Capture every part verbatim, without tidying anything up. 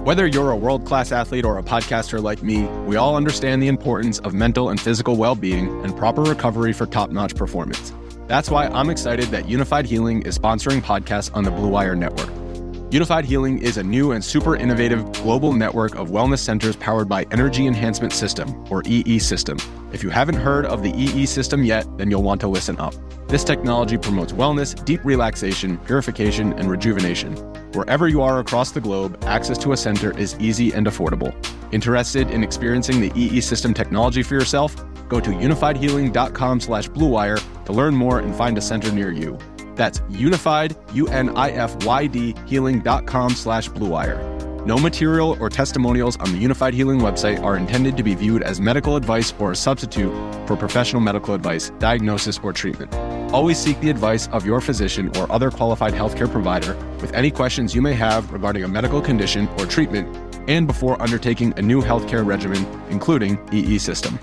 Whether you're a world-class athlete or a podcaster like me, we all understand the importance of mental and physical well-being and proper recovery for top-notch performance. That's why I'm excited that Unified Healing is sponsoring podcasts on the Blue Wire Network. Unified Healing is a new and super innovative global network of wellness centers powered by Energy Enhancement System, or E E System. If you haven't heard of the E E System yet, then you'll want to listen up. This technology promotes wellness, deep relaxation, purification, and rejuvenation. Wherever you are across the globe, access to a center is easy and affordable. Interested in experiencing the E E System technology for yourself? Go to unified healing dot com slash blue wire to learn more and find a center near you. That's unified, U N I F Y D, healing dot com slash blue wire. No material or testimonials on the Unified Healing website are intended to be viewed as medical advice or a substitute for professional medical advice, diagnosis, or treatment. Always seek the advice of your physician or other qualified healthcare provider with any questions you may have regarding a medical condition or treatment and before undertaking a new healthcare regimen, including E E System.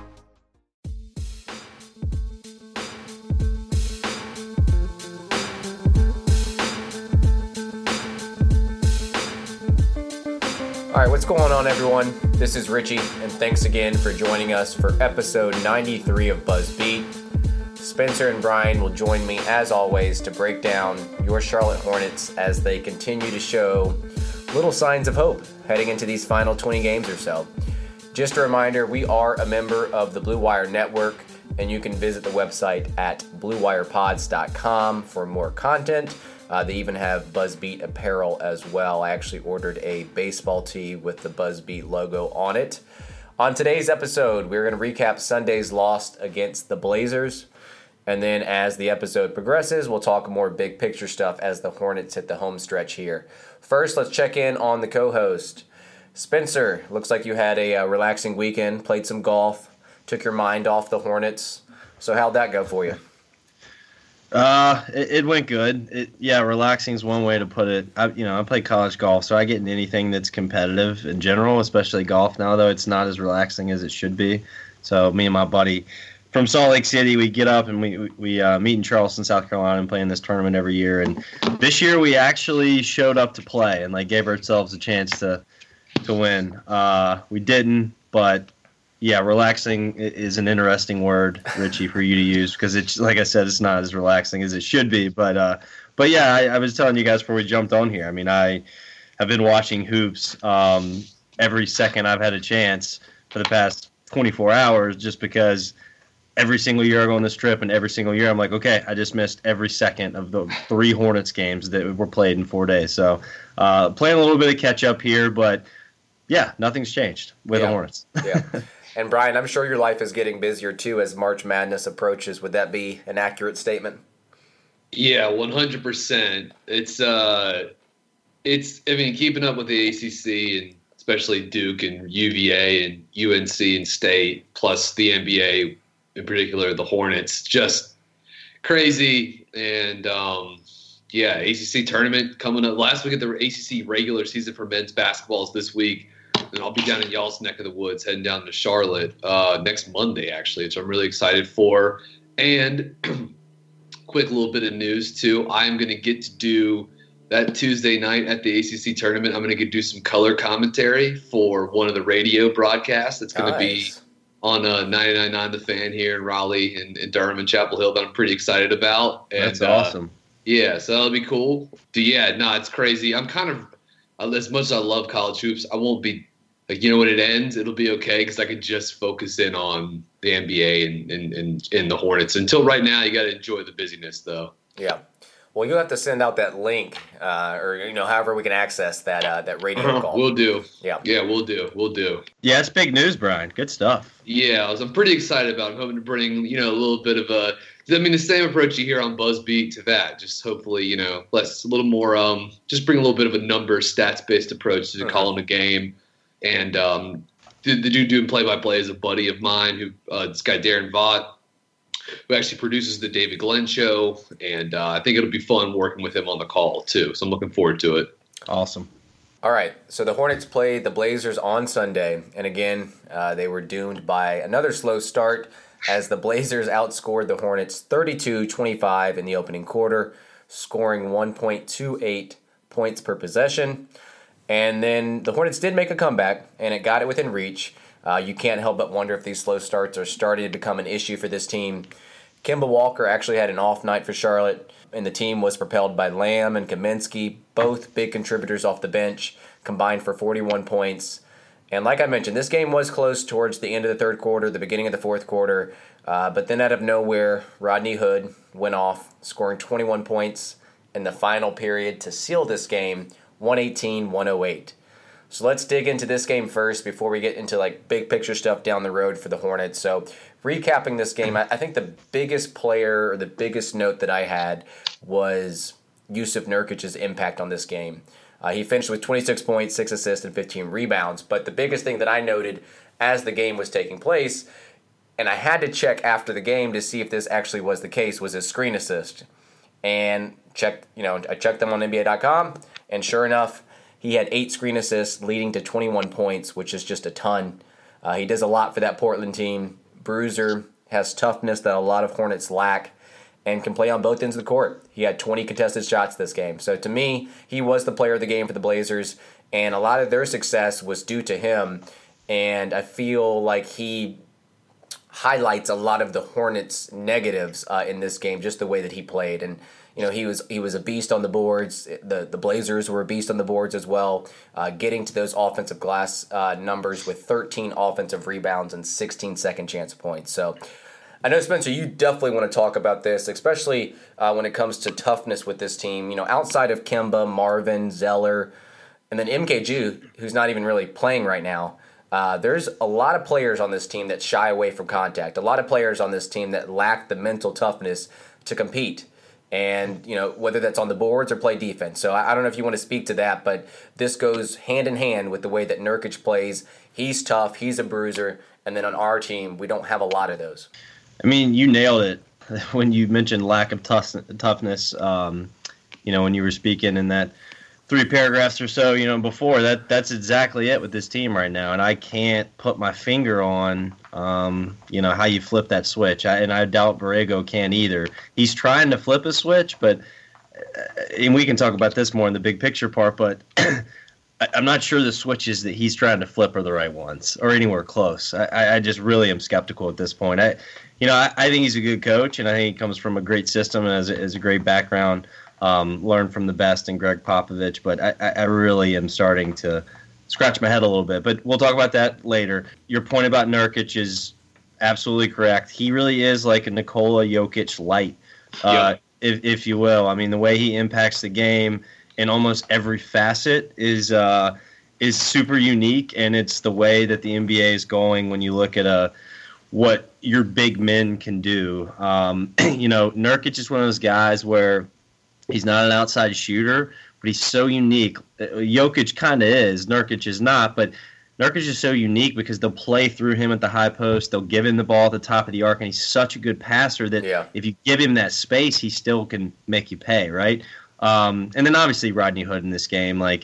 All right, what's going on, everyone? This is Richie, and thanks again for joining us for episode ninety-three of BuzzBeat. Spencer and Brian will join me, as always, to break down your Charlotte Hornets as they continue to show little signs of hope heading into these final twenty games or so. Just a reminder, we are a member of the Blue Wire Network, and you can visit the website at blue wire pods dot com for more content. Uh, they even have BuzzBeat apparel as well. I actually ordered a baseball tee with the BuzzBeat logo on it. On today's episode, we're going to recap Sunday's loss against the Blazers. And then as the episode progresses, we'll talk more big picture stuff as the Hornets hit the home stretch here. First, let's check in on the co-host. Spencer, looks like you had a uh, relaxing weekend, played some golf, took your mind off the Hornets. So how'd that go for you? Uh, it, it went good. It, yeah, relaxing is one way to put it. I, you know, I play college golf, so I get into anything that's competitive in general, especially golf now, though it's not as relaxing as it should be. So me and my buddy from Salt Lake City, we get up and we we uh, meet in Charleston, South Carolina, and play in this tournament every year. And this year we actually showed up to play and like gave ourselves a chance to to win. Uh, we didn't, but yeah, relaxing is an interesting word, Richie, for you to use because it's like I said, it's not as relaxing as it should be. But uh, but yeah, I, I was telling you guys before we jumped on here. I mean, I have been watching hoops um, every second I've had a chance for the past twenty-four hours, just because every single year I go on this trip, and every single year I'm like, okay, I just missed every second of the three Hornets games that were played in four days. So uh, playing a little bit of catch up here, but yeah, nothing's changed with yeah. the Hornets. Yeah. And Brian, I'm sure your life is getting busier too as March Madness approaches. Would that be an accurate statement? Yeah, one hundred percent. It's uh, it's. I mean, keeping up with the A C C and especially Duke and U V A and U N C and State, plus the N B A in particular, the Hornets, just crazy. And um, yeah, A C C tournament coming up last week at the A C C regular season for men's basketball is this week. And I'll be down in y'all's neck of the woods, heading down to Charlotte uh, next Monday, actually, which I'm really excited for. And quick little bit of news, too. I'm going to get to do that Tuesday night at the A C C tournament. I'm going to get to do some color commentary for one of the radio broadcasts that's going Nice. to be on uh, ninety-nine point nine The Fan here in Raleigh and, and Durham and Chapel Hill that I'm pretty excited about. And, That's awesome. Uh, yeah, so that'll be cool. But yeah, no, it's crazy. I'm kind of, as much as I love college hoops, I won't be, like, you know, when it ends, it'll be okay because I can just focus in on the N B A and, and, and, and the Hornets. Until right now, you got to enjoy the busyness, though. Yeah. Well, you'll have to send out that link, uh, or you know, however we can access that uh, that radio call. We'll do. Yeah. Yeah, we'll do. We'll do. Yeah, it's big news, Brian. Good stuff. Yeah, I was, I'm pretty excited about it. I'm hoping to bring, you know, a little bit of a, I mean, the same approach you hear on BuzzBeat to that. Just hopefully, you know, less, a little more, um, just bring a little bit of a number, stats-based approach to Uh-huh. calling a game. And um, the, the dude doing play-by-play is a buddy of mine, who uh, this guy Darren Vaught, who actually produces the David Glenn Show. And uh, I think it'll be fun working with him on the call, too. So I'm looking forward to it. Awesome. All right, so the Hornets played the Blazers on Sunday, and again, uh, they were doomed by another slow start as the Blazers outscored the Hornets thirty-two twenty-five in the opening quarter, scoring one point two eight points per possession. And then the Hornets did make a comeback, and it got it within reach. Uh, you can't help but wonder if these slow starts are starting to become an issue for this team. Kemba Walker actually had an off night for Charlotte, and the team was propelled by Lamb and Kaminsky, both big contributors off the bench, combined for forty-one points. And like I mentioned, this game was close towards the end of the third quarter, the beginning of the fourth quarter, uh, but then out of nowhere, Rodney Hood went off, scoring twenty-one points in the final period to seal this game, one eighteen to one oh eight. So let's dig into this game first before we get into like big picture stuff down the road for the Hornets. So recapping this game, I think the biggest player or the biggest note that I had was Jusuf Nurkic's impact on this game. Uh, he finished with twenty-six points, six assists, and fifteen rebounds. But the biggest thing that I noted as the game was taking place, and I had to check after the game to see if this actually was the case, was his screen assist. And checked, you know, I checked them on N B A dot com, and sure enough, he had eight screen assists leading to twenty-one points, which is just a ton. Uh, he does a lot for that Portland team. Bruiser has toughness that a lot of Hornets lack and can play on both ends of the court. He had twenty contested shots this game. So to me, he was the player of the game for the Blazers, and a lot of their success was due to him. And I feel like he highlights a lot of the Hornets' negatives uh, in this game, just the way that he played. And you know, he was he was a beast on the boards. The the Blazers were a beast on the boards as well, uh, getting to those offensive glass uh, numbers with thirteen offensive rebounds and sixteen second chance points. So I know, Spencer, you definitely want to talk about this, especially uh, when it comes to toughness with this team. You know, outside of Kemba, Marvin, Zeller, and then M K G, who's not even really playing right now, uh, there's a lot of players on this team that shy away from contact. A lot of players on this team that lack the mental toughness to compete. And, you know, whether that's on the boards or play defense. So I, I don't know if you want to speak to that, but this goes hand in hand with the way that Nurkic plays. He's tough. He's a bruiser. And then on our team, we don't have a lot of those. I mean, you nailed it when you mentioned lack of tough, toughness, um, you know, when you were speaking in that three paragraphs or so, you know, before. That that's exactly it with this team right now. And I can't put my finger on, um, you know, how you flip that switch. I, and I doubt Borrego can either. He's trying to flip a switch, but, and we can talk about this more in the big picture part, but I'm not sure the switches that he's trying to flip are the right ones or anywhere close. I, I just really am skeptical at this point. I, you know, I, I think he's a good coach, and I think he comes from a great system and has a, has a great background. Um, learned from the best in Greg Popovich, but I, I really am starting to scratch my head a little bit. But we'll talk about that later. Your point about Nurkic is absolutely correct. He really is like a Nikola Jokic light, uh, yeah. if, if you will. I mean, the way he impacts the game in almost every facet is uh, is super unique, and it's the way that the N B A is going when you look at a what your big men can do. Um, you know, Nurkic is one of those guys where he's not an outside shooter, but he's so unique. Jokic kind of is. Nurkic is not, but Nurkic is so unique because they'll play through him at the high post. They'll give him the ball at the top of the arc, and he's such a good passer that yeah. if you give him that space, he still can make you pay, right? Um, and then obviously Rodney Hood in this game, like,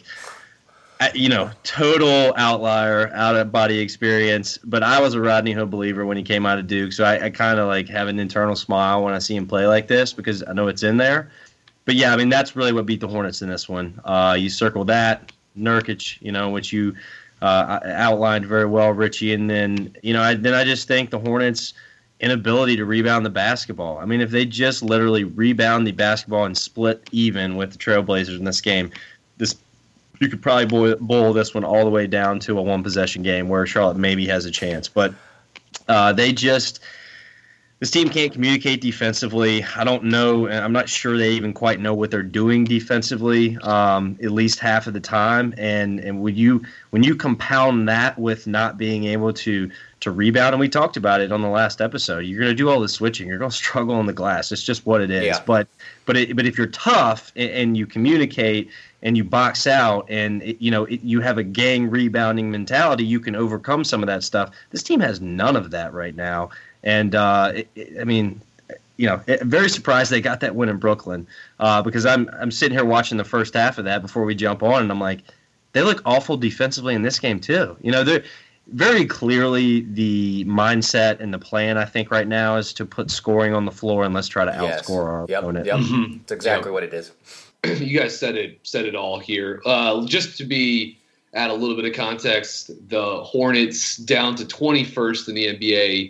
you know, total outlier, out-of-body experience. But I was a Rodney Hood believer when he came out of Duke, so I, I kind of like have an internal smile when I see him play like this because I know it's in there. But, yeah, I mean, that's really what beat the Hornets in this one. Uh, you circle that, Nurkic, you know, which you uh, outlined very well, Richie. And then, you know, I, then I just think the Hornets' inability to rebound the basketball. I mean, if they just literally rebound the basketball and split even with the Trailblazers in this game, this you could probably boil, boil this one all the way down to a one-possession game where Charlotte maybe has a chance. But uh, they just – this team can't communicate defensively. I don't know, and I'm not sure they even quite know what they're doing defensively, um, at least half of the time. And and when you when you compound that with not being able to to rebound, and we talked about it on the last episode, you're going to do all the switching. You're going to struggle on the glass. It's just what it is. Yeah. But but it, but if you're tough and, and you communicate and you box out and it, you know it, you have a gang rebounding mentality, you can overcome some of that stuff. This team has none of that right now. And, uh, it, it, I mean, you know, it, very surprised they got that win in Brooklyn uh, because I'm I'm sitting here watching the first half of that before we jump on, and I'm like, they look awful defensively in this game too. You know, they're very clearly the mindset and the plan, I think, right now is to put scoring on the floor and let's try to yes. outscore our yep. opponent. Yep. Mm-hmm. That's exactly yep. what it is. You guys said it said it all here. Uh, just to be add a little bit of context, the Hornets down to twenty-first in the N B A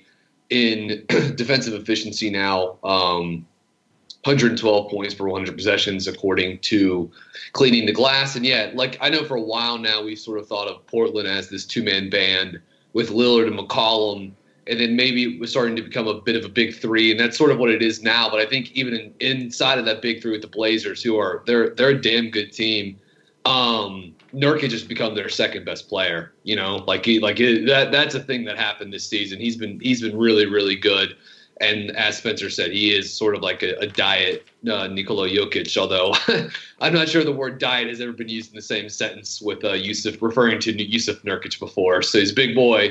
in defensive efficiency now, um, one hundred twelve points per one hundred possessions, according to Cleaning the Glass. And yeah, like I know for a while now, we sort of thought of Portland as this two-man band with Lillard and McCollum, and then maybe it was starting to become a bit of a big three, and that's sort of what it is now. But I think even in, inside of that big three with the Blazers, who are they're they're a damn good team. Um, Nurkic has become their second best player. You know, like he, like it, that that's a thing that happened this season. He's been he's been really really good, and as Spencer said, he is sort of like a, a diet uh, Nikola Jokic. Although I'm not sure the word diet has ever been used in the same sentence with uh, Yusuf referring to Yusuf Nurkic before. So he's a big boy.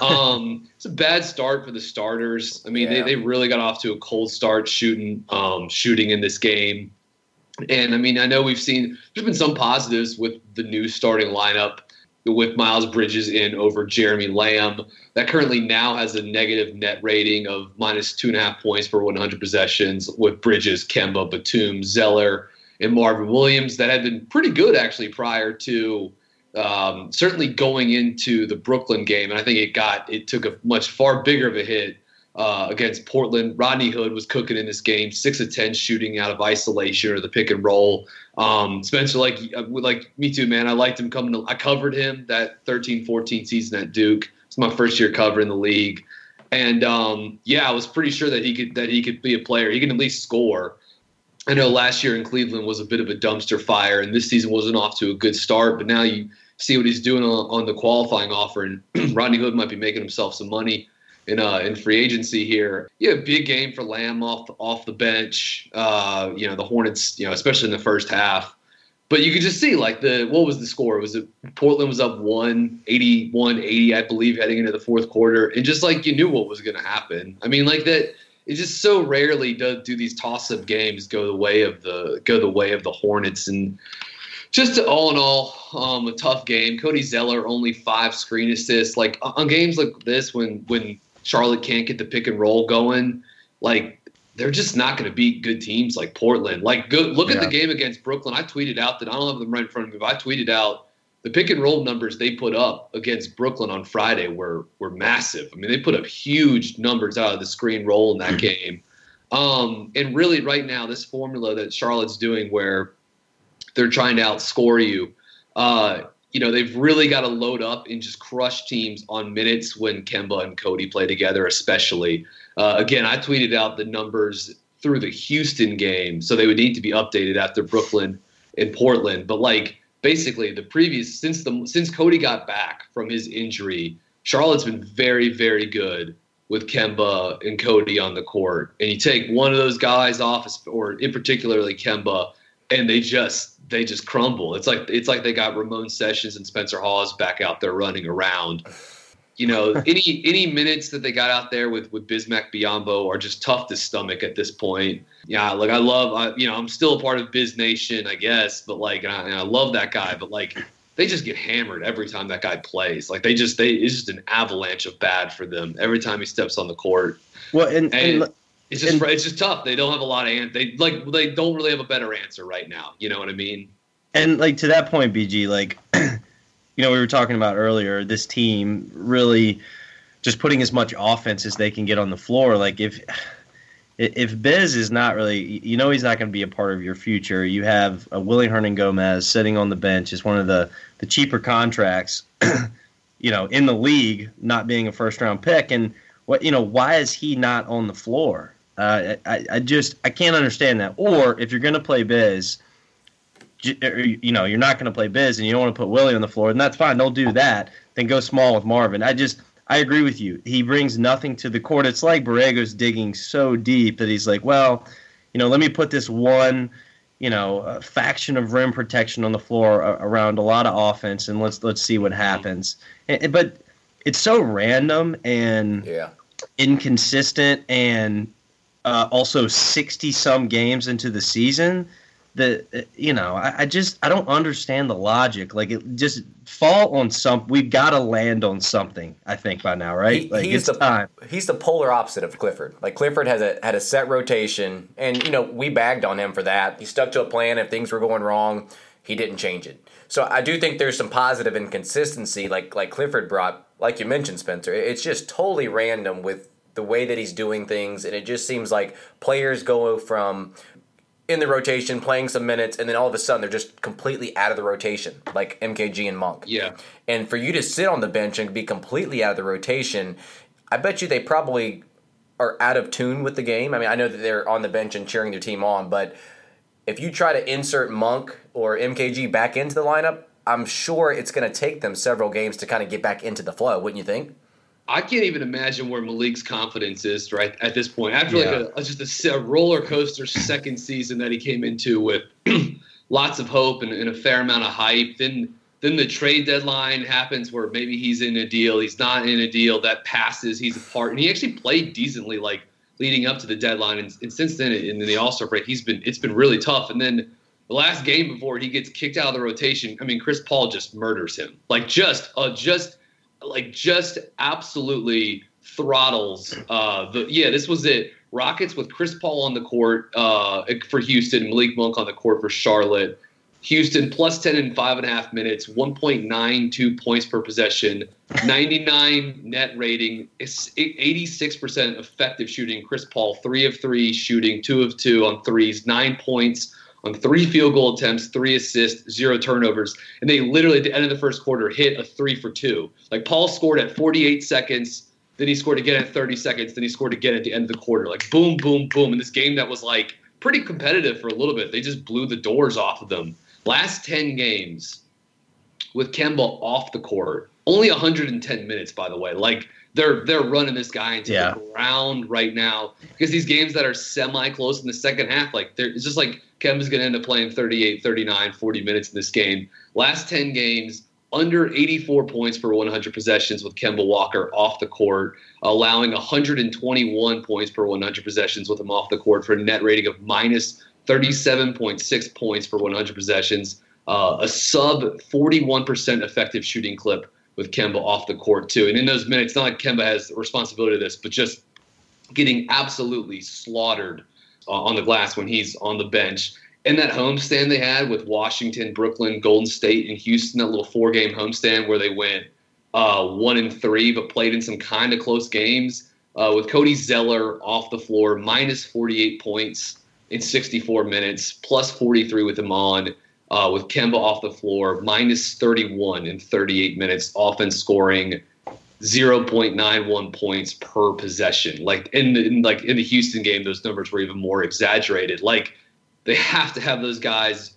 um, it's a bad start for the starters. I mean, yeah. they they really got off to a cold start shooting um, shooting in this game. And, I mean, I know we've seen – there's been some positives with the new starting lineup with Miles Bridges in over Jeremy Lamb. That currently now has a negative net rating of minus two and a half points per one hundred possessions with Bridges, Kemba, Batum, Zeller, and Marvin Williams. That had been pretty good, actually, prior to um, certainly going into the Brooklyn game. And I think it got – it took a much far bigger of a hit Uh, against Portland. Rodney Hood was cooking in this game, six of ten shooting out of isolation or the pick and roll. Um, Spencer, like like me too, man. I liked him coming to, I covered him that thirteen fourteen season at Duke. It's my first year covering the league. And um, yeah, I was pretty sure that he could that he could be a player. He can at least score. I know last year in Cleveland was a bit of a dumpster fire, and this season wasn't off to a good start, but now you see what he's doing on, on the qualifying offer, and Rodney Hood might be making himself some money in uh in free agency here. Yeah, big game for Lamb off the, off the bench. Uh, you know, the Hornets, you know, especially in the first half. But you could just see like the what was the score? Was it Portland was up one eighty-one eighty, I believe, heading into the fourth quarter, and just like you knew what was going to happen. I mean, like that. It just so rarely do, do these toss-up games go the way of the go the way of the Hornets, and just all in all, um, a tough game. Cody Zeller only five screen assists. Like on games like this, when when Charlotte can't get the pick and roll going, like they're just not going to beat good teams like Portland. Like, go, look yeah. at the game against Brooklyn. I tweeted out that I don't have them right in front of me, but I tweeted out the pick and roll numbers they put up against Brooklyn on Friday were were massive. I mean, they put up huge numbers out of the screen roll in that game. Um, and really, right now, this formula that Charlotte's doing, where they're trying to outscore you, uh, you know, they've really got to load up and just crush teams on minutes when Kemba and Cody play together, especially. Uh, again, I tweeted out the numbers through the Houston game, so they would need to be updated after Brooklyn and Portland. But, like, basically the previous – since the since Cody got back from his injury, Charlotte's been very, very good with Kemba and Cody on the court. And you take one of those guys off, or in particularly Kemba, and they just – they just crumble. It's like it's like they got Ramon Sessions and Spencer Hawes back out there running around. You know, any any minutes that they got out there with with Bismack Biyombo are just tough to stomach at this point. Yeah, like I love, I, you know, I'm still a part of Biz Nation, I guess, but like I, I love that guy, but like they just get hammered every time that guy plays. Like they just they it's just an avalanche of bad for them every time he steps on the court. Well, and. and, and It's just and, it's just tough. They don't have a lot of an- they like they don't really have a better answer right now. You know what I mean? And like to that point, B G, like you know, we were talking about earlier, this team really just putting as much offense as they can get on the floor. Like if if Biz is not really, you know, he's not going to be a part of your future. You have a Willie Hernan-Gomez sitting on the bench as one of the the cheaper contracts, you know, in the league, not being a first round pick. And what you know, why is he not on the floor? Uh, I, I just I can't understand that. Or if you're going to play Biz, you know, you're not going to play Biz and you don't want to put Willie on the floor, and that's fine. Don't do that. Then go small with Marvin. I just I agree with you. He brings nothing to the court. It's like Borrego's digging so deep that he's like, well, you know, let me put this one, you know, uh, faction of rim protection on the floor uh, around a lot of offense, and let's let's see what happens. And, but it's so random and yeah. inconsistent, and Uh, also sixty-some games into the season that, you know, I, I just I don't understand the logic. Like, it just fall on some. We've got to land on something, I think, by now, right? He, like, he's it's the, time. He's the polar opposite of Clifford. Like, Clifford has a had a set rotation, and, you know, we bagged on him for that. He stuck to a plan. If things were going wrong, he didn't change it. So I do think there's some positive inconsistency, like like Clifford brought, like you mentioned, Spencer. It's just totally random with the way that he's doing things, and it just seems like players go from in the rotation, playing some minutes, and then all of a sudden they're just completely out of the rotation, like M K G and Monk. Yeah. And for you to sit on the bench and be completely out of the rotation, I bet you they probably are out of tune with the game. I mean, I know that they're on the bench and cheering their team on, but if you try to insert Monk or M K G back into the lineup, I'm sure it's going to take them several games to kind of get back into the flow, wouldn't you think? I can't even imagine where Malik's confidence is right at this point. After yeah. like a, just a, a roller coaster second season that he came into with lots of hope and, and a fair amount of hype, then then the trade deadline happens where maybe he's in a deal, he's not in a deal, that passes, he's a part, and he actually played decently like leading up to the deadline, and, and since then in the All-Star break, he's been it's been really tough. And then the last game before he gets kicked out of the rotation, I mean, Chris Paul just murders him, like just uh, just. like just absolutely throttles uh, the yeah this was it Rockets with Chris Paul on the court uh, for Houston, Malik Monk on the court for Charlotte. Houston plus ten in five and a half minutes, one point nine two points per possession, ninety-nine net rating, eighty-six percent effective shooting. Chris Paul three of three shooting, two of two on threes, nine points on three field goal attempts, three assists, zero turnovers. And they literally, at the end of the first quarter, hit a three for two. Like, Paul scored at forty-eight seconds, then he scored again at thirty seconds, then he scored again at the end of the quarter. Like, boom, boom, boom. In this game that was, like, pretty competitive for a little bit. They just blew the doors off of them. Last ten games with Kemba off the court, only one hundred ten minutes, by the way. Like, they're they're running this guy into yeah. the ground right now. Because these games that are semi-close in the second half, like, it's just like Kemba's going to end up playing thirty-eight, thirty-nine, forty minutes in this game. Last ten games, under eighty-four points per one hundred possessions with Kemba Walker off the court, allowing one hundred twenty-one points per one hundred possessions with him off the court for a net rating of minus thirty-seven point six points per one hundred possessions, uh, a sub forty-one percent effective shooting clip with Kemba off the court too. And in those minutes, not like Kemba has responsibility to this, but just getting absolutely slaughtered uh, on the glass when he's on the bench. And that homestand they had with Washington, Brooklyn, Golden State, and Houston, that little four-game homestand where they went uh, one and three, but played in some kind of close games, uh, with Cody Zeller off the floor, minus forty-eight points in sixty-four minutes, plus forty-three with him on, uh, with Kemba off the floor, minus thirty-one in thirty-eight minutes, offense scoring zero point nine one points per possession. Like in, the, in like in the Houston game, those numbers were even more exaggerated. Like, they have to have those guys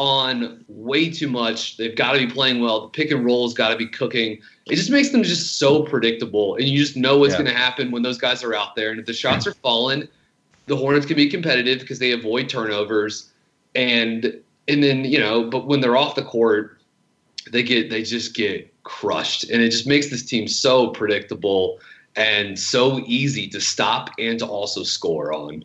on way too much. They've got to be playing well. The pick and roll has got to be cooking. It just makes them just so predictable, and you just know what's yeah. going to happen when those guys are out there. And if the shots are falling, the Hornets can be competitive because they avoid turnovers. And and then, you know, but when they're off the court, they get they just get crushed. And it just makes this team so predictable and so easy to stop and to also score on.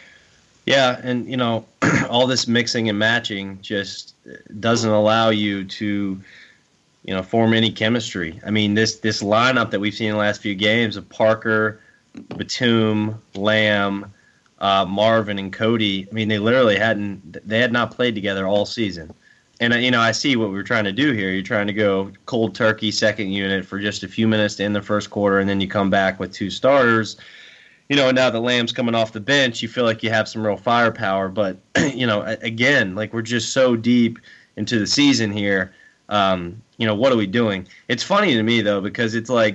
Yeah, and, you know, all this mixing and matching just doesn't allow you to, you know, form any chemistry. I mean, this this lineup that we've seen in the last few games of Parker, Batum, Lamb, uh, Marvin, and Cody, I mean, they literally hadn't – they had not played together all season. And, you know, I see what we're trying to do here. You're trying to go cold turkey second unit for just a few minutes to end the first quarter, and then you come back with two starters. You know, now the Lamb's coming off the bench, you feel like you have some real firepower. But, you know, again, like, we're just so deep into the season here. Um, you know, what are we doing? It's funny to me, though, because it's like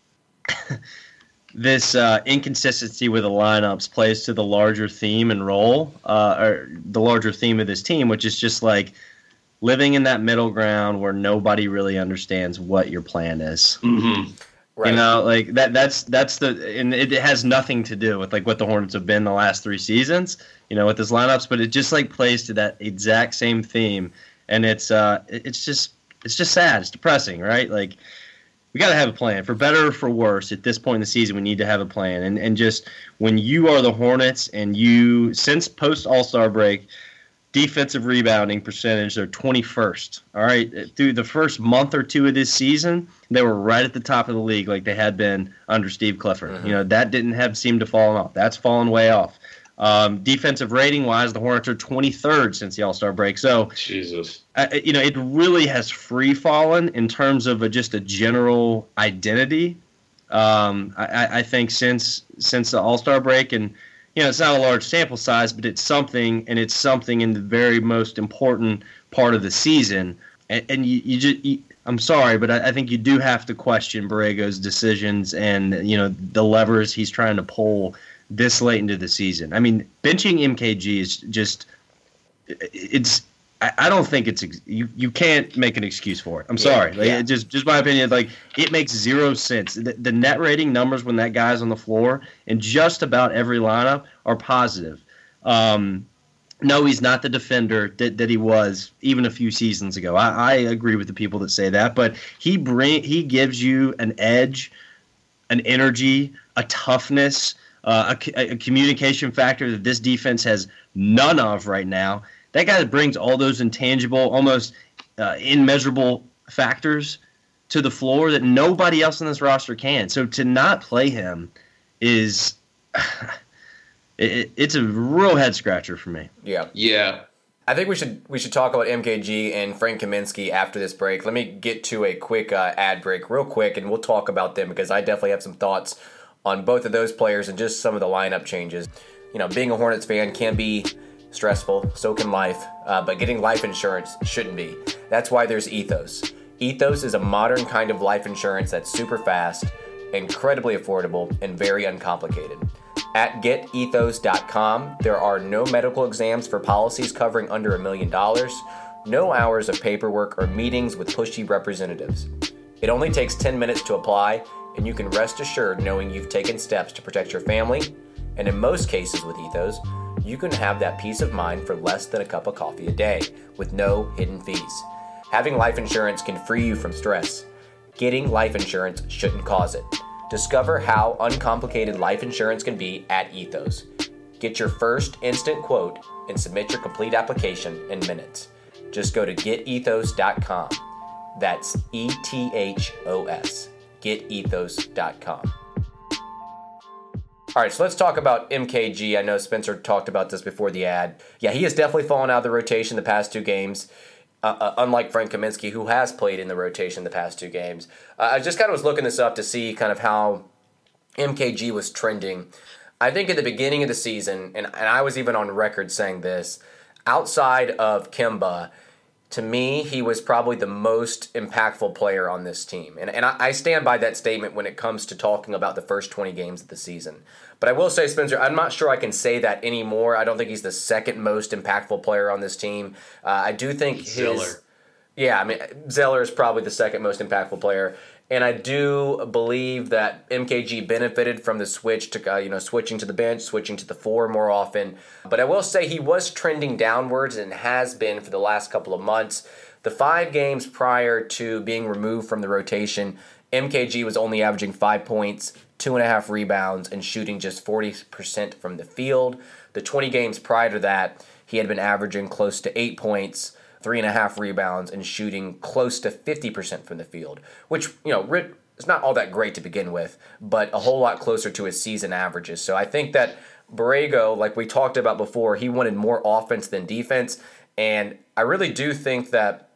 this uh, inconsistency with the lineups plays to the larger theme and role, uh, or the larger theme of this team, which is just like living in that middle ground where nobody really understands what your plan is. Mm-hmm. Right. You know, like that. That's that's the, and it has nothing to do with like what the Hornets have been the last three seasons. You know, with this lineups, but it just like plays to that exact same theme, and it's uh, it's just it's just sad. It's depressing, right? Like, we got to have a plan for better or for worse. At this point in the season, we need to have a plan, and and just when you are the Hornets and you since post All-Star break. Defensive rebounding percentage, they're twenty-first. All right, through the first month or two of this season, they were right at the top of the league, like they had been under Steve Clifford. Mm-hmm. You know, that didn't have seemed to fall off. That's fallen way off. Um, defensive rating wise, the Hornets are twenty-third since the All-Star break. So, Jesus, uh, you know, it really has free fallen in terms of a, just a general identity. Um, I, I think since since the All-Star break, and you know, it's not a large sample size, but it's something, and it's something in the very most important part of the season. And, and you, you just, you, I'm sorry, but I, I think you do have to question Borrego's decisions and you know the levers he's trying to pull this late into the season. I mean, benching M K G is just, it's. I don't think it's you. You can't make an excuse for it. I'm sorry. Yeah, like, yeah. It just, just my opinion. Like it makes zero sense. The, the net rating numbers when that guy's on the floor in just about every lineup are positive. Um, no, he's not the defender that, that he was even a few seasons ago. I, I agree with the people that say that, but he bring he gives you an edge, an energy, a toughness, uh, a, a communication factor that this defense has none of right now. That guy brings all those intangible, almost uh, immeasurable factors to the floor that nobody else in this roster can. So to not play him is it, it's a real head scratcher for me. Yeah. Yeah. I think we should we should talk about M K G and Frank Kaminsky after this break. Let me get to a quick uh, ad break real quick, and we'll talk about them because I definitely have some thoughts on both of those players and just some of the lineup changes. You know, being a Hornets fan can be stressful, so can life, uh, but getting life insurance shouldn't be. That's why there's Ethos. Ethos is a modern kind of life insurance that's super fast, incredibly affordable, and very uncomplicated. At get ethos dot com, there are no medical exams for policies covering under a million dollars, no hours of paperwork or meetings with pushy representatives. It only takes ten minutes to apply, and you can rest assured knowing you've taken steps to protect your family, and in most cases with Ethos, you can have that peace of mind for less than a cup of coffee a day with no hidden fees. Having life insurance can free you from stress. Getting life insurance shouldn't cause it. Discover how uncomplicated life insurance can be at Ethos. Get your first instant quote and submit your complete application in minutes. Just go to get ethos dot com. That's E T H O S. get ethos dot com. All right, so let's talk about M K G. I know Spencer talked about this before the ad. Yeah, he has definitely fallen out of the rotation the past two games, uh, uh, unlike Frank Kaminsky, who has played in the rotation the past two games. Uh, I just kind of was looking this up to see kind of how M K G was trending. I think at the beginning of the season, and, and I was even on record saying this, outside of Kemba, to me, he was probably the most impactful player on this team. And, and I, I stand by that statement when it comes to talking about the first twenty games of the season. But I will say, Spencer, I'm not sure I can say that anymore. I don't think he's the second most impactful player on this team. Uh, I do think his... Zeller. Yeah, I mean, Zeller is probably the second most impactful player. And I do believe that M K G benefited from the switch to, uh, you know, switching to the bench, switching to the floor more often. But I will say he was trending downwards and has been for the last couple of months. The five games prior to being removed from the rotation, M K G was only averaging five points, two and a half rebounds, and shooting just forty percent from the field. The twenty games prior to that, he had been averaging close to eight points, three and a half rebounds, and shooting close to fifty percent from the field, which, you know, it's not all that great to begin with, but a whole lot closer to his season averages. So I think that Borrego, like we talked about before, he wanted more offense than defense, and I really do think that